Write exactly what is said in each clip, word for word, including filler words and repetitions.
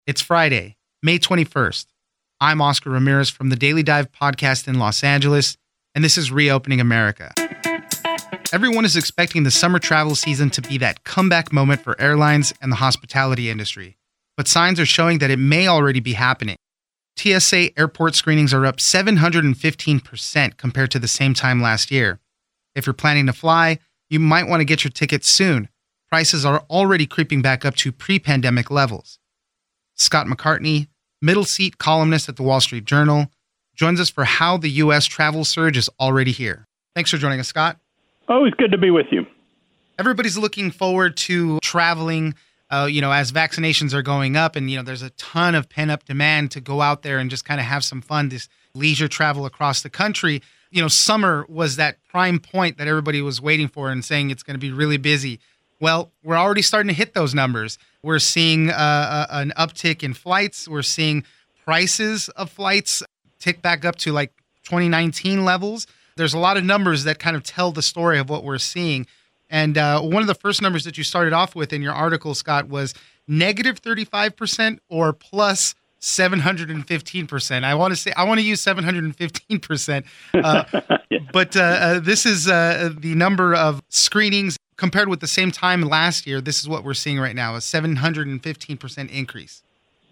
It's Friday, May twenty-first. I'm Oscar Ramirez from the Daily Dive podcast in Los Angeles, and this is Reopening America. Everyone is expecting the summer travel season to be that comeback moment for airlines and the hospitality industry, but signs are showing that it may already be happening. T S A airport screenings are up seven hundred fifteen percent compared to the same time last year. If you're planning to fly, you might want to get your tickets soon. Prices are already creeping back up to pre-pandemic levels. Scott McCartney, middle seat columnist at the Wall Street Journal, joins us for how the U S travel surge is already here. Thanks for joining us, Scott. Always good to be with you. Everybody's looking forward to traveling, uh, you know, as vaccinations are going up, and, you know, there's a ton of pent-up demand to go out there and just kind of have some fun, this leisure travel across the country. You know, summer was that prime point that everybody was waiting for and saying it's going to be really busy. Well, we're already starting to hit those numbers. We're seeing uh, a, an uptick in flights. We're seeing prices of flights tick back up to like twenty nineteen levels. There's a lot of numbers that kind of tell the story of what we're seeing. And uh, one of the first numbers that you started off with in your article, Scott, was negative thirty-five percent or plus seven hundred fifteen percent. I want to say I want to use seven hundred fifteen percent. Uh, yeah. But uh, uh, this is uh, the number of screenings compared with the same time last year. This is what we're seeing right now, a seven hundred fifteen percent increase.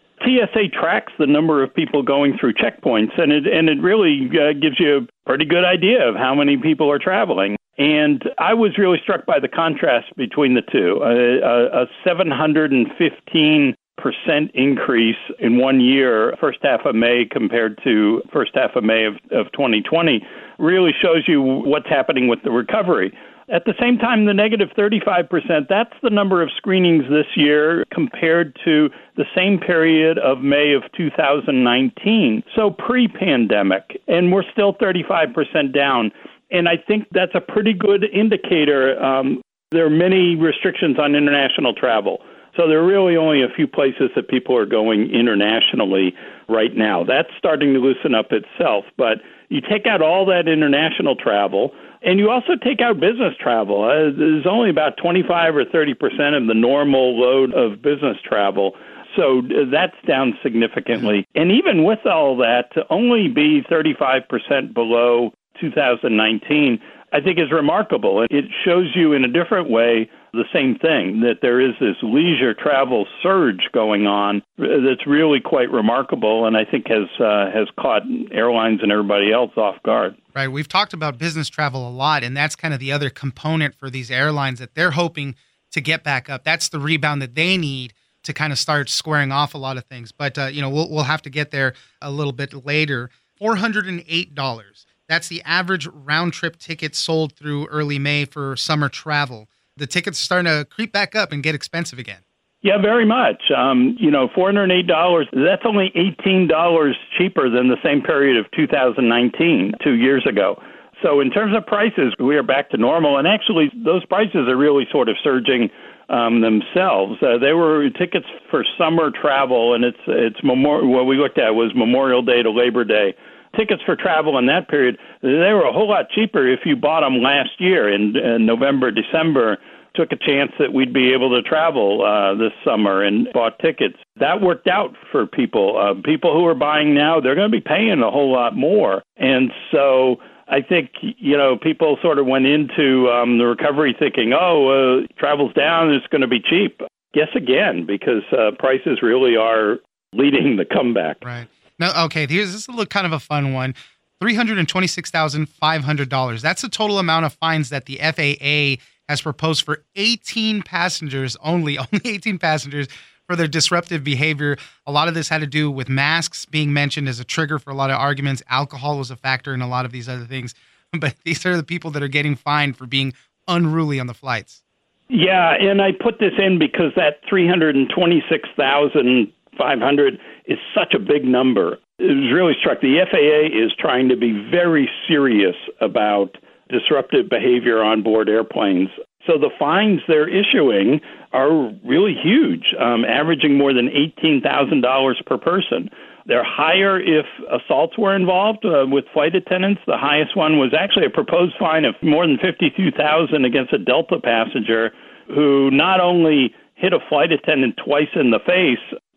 T S A tracks the number of people going through checkpoints, and it and it really uh, gives you a pretty good idea of how many people are traveling. And I was really struck by the contrast between the two. Uh, a, a seven hundred fifteen percent increase in one year, first half of May compared to first half of May of, of twenty twenty, really shows you what's happening with the recovery. At the same time, the negative thirty-five percent, that's the number of screenings this year compared to the same period of May of two thousand nineteen, so pre-pandemic, and we're still thirty-five percent down. And I think that's a pretty good indicator. Um, there are many restrictions on international travel, so there are really only a few places that people are going internationally right now. That's starting to loosen up itself, but you take out all that international travel, and you also take out business travel. Uh, there's only about twenty-five or thirty percent of the normal load of business travel. So uh, that's down significantly. And even with all that, to only be thirty-five percent below two thousand nineteen, I think is remarkable. It shows you in a different way the same thing, that there is this leisure travel surge going on that's really quite remarkable, and I think has uh, has caught airlines and everybody else off guard. Right. We've talked about business travel a lot, and that's kind of the other component for these airlines that they're hoping to get back up. That's the rebound that they need to kind of start squaring off a lot of things. But, uh, you know, we'll, we'll have to get there a little bit later. four hundred eight dollars. That's the average round-trip ticket sold through early May for summer travel. The tickets are starting to creep back up and get expensive again. Yeah, very much. Um, you know, four hundred eight dollars, that's only eighteen dollars cheaper than the same period of two thousand nineteen, two years ago. So in terms of prices, we are back to normal. And actually, those prices are really sort of surging um, themselves. Uh, they were tickets for summer travel, and it's it's memor- what we looked at was Memorial Day to Labor Day. Tickets for travel in that period, they were a whole lot cheaper if you bought them last year in, in November, December, took a chance that we'd be able to travel uh, this summer and bought tickets. That worked out for people. Uh, people who are buying now, they're going to be paying a whole lot more. And so I think, you know, people sort of went into um, the recovery thinking, oh, uh, travel's down, it's going to be cheap. Guess again, because uh, prices really are leading the comeback. Right. Now, okay, here's this is a little kind of a fun one. three hundred twenty-six thousand five hundred dollars. That's the total amount of fines that the F A A has proposed for eighteen passengers only, only eighteen passengers for their disruptive behavior. A lot of this had to do with masks being mentioned as a trigger for a lot of arguments. Alcohol was a factor in a lot of these other things. But these are the people that are getting fined for being unruly on the flights. Yeah, and I put this in because that three hundred twenty-six thousand five hundred is such a big number. It was really struck. The F A A is trying to be very serious about disruptive behavior on board airplanes. So the fines they're issuing are really huge, um, averaging more than eighteen thousand dollars per person. They're higher if assaults were involved uh, with flight attendants. The highest one was actually a proposed fine of more than fifty-two thousand dollars against a Delta passenger who not only hit a flight attendant twice in the face,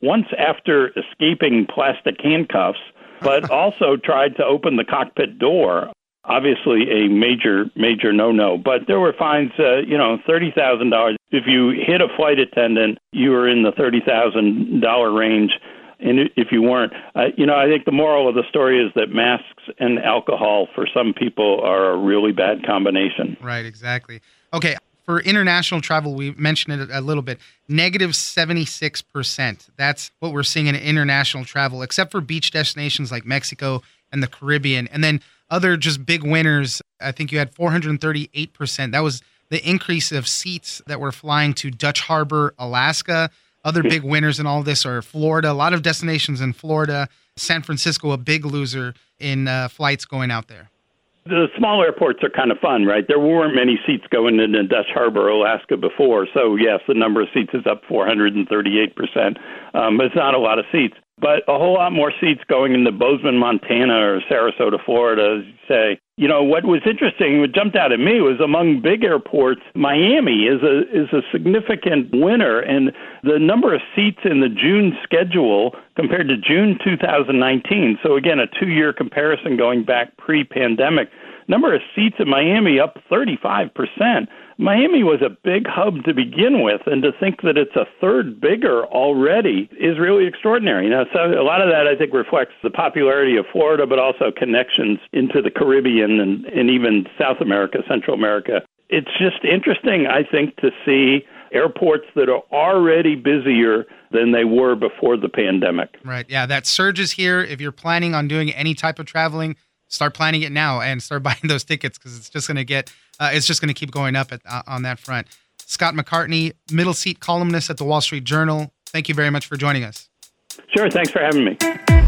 once after escaping plastic handcuffs, but also tried to open the cockpit door. Obviously a major, major no-no. But there were fines, uh, you know, thirty thousand dollars. If you hit a flight attendant, you were in the thirty thousand dollars range. And if you weren't, uh, you know, I think the moral of the story is that masks and alcohol for some people are a really bad combination. Right, exactly. Okay, for international travel, we mentioned it a little bit, negative seventy-six percent. That's what we're seeing in international travel, except for beach destinations like Mexico and the Caribbean. And then other just big winners, I think you had four hundred thirty-eight percent. That was the increase of seats that were flying to Dutch Harbor, Alaska. Other big winners in all this are Florida, a lot of destinations in Florida. San Francisco, a big loser in uh, flights going out there. The small airports are kind of fun, right? There weren't many seats going into Dutch Harbor, Alaska before. So, yes, the number of seats is up four hundred thirty-eight percent. Um, but it's not a lot of seats. But a whole lot more seats going into Bozeman, Montana, or Sarasota, Florida, as you say. You know, what was interesting, what jumped out at me was among big airports, Miami is a is a significant winner. And the number of seats in the June schedule compared to June two thousand nineteen, so again, a two-year comparison going back pre-pandemic, number of seats in Miami up thirty-five percent. Miami was a big hub to begin with, and to think that it's a third bigger already is really extraordinary. Now, so a lot of that, I think, reflects the popularity of Florida, but also connections into the Caribbean and, and even South America, Central America. It's just interesting, I think, to see airports that are already busier than they were before the pandemic. Right. Yeah, that surge is here. If you're planning on doing any type of traveling, start planning it now and start buying those tickets, because it's just going to get, uh, it's just going to keep going up at, uh, on that front. Scott McCartney, middle seat columnist at the Wall Street Journal. Thank you very much for joining us. Sure. Thanks for having me.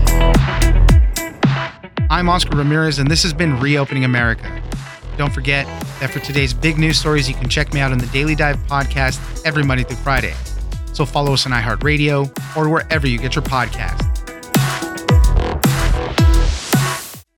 I'm Oscar Ramirez, and this has been Reopening America. Don't forget that for today's big news stories, you can check me out on the Daily Dive podcast every Monday through Friday. So follow us on iHeartRadio or wherever you get your podcasts.